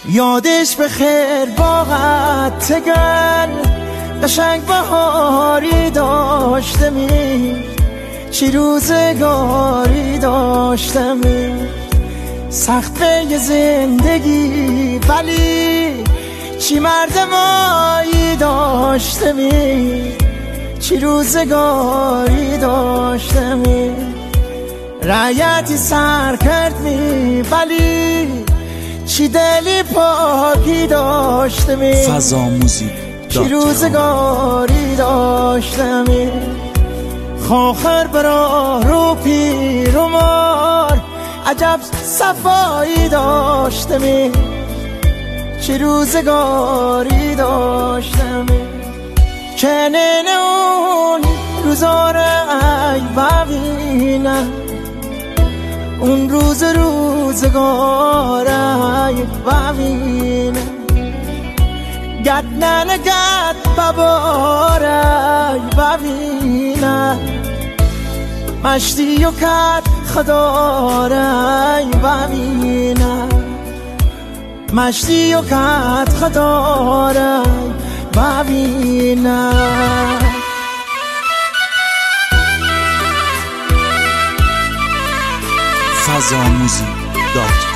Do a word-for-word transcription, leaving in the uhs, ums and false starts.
یادش به خیر باغت تگل قشنگ بهاری داشته می چی روزگاری داشته می سخت به زندگی ولی چی مردمایی داشته می چی روزگاری داشته می رعیتی سر کرد می ولی چی دلی پاکی داشته می فضا موزیک چی روزگاری داشته می خاخر برا رو پیر و مار عجب صفایی داشته می چی روزگاری داشته می چنین اون روزاره ای ببینه اون روز روزگاره ای ببینه گد ننه گد بباره ای ببینه مشتی و کد خداره ای ببینه مشتی و کد خداره ای ببینه فضا موزیک دات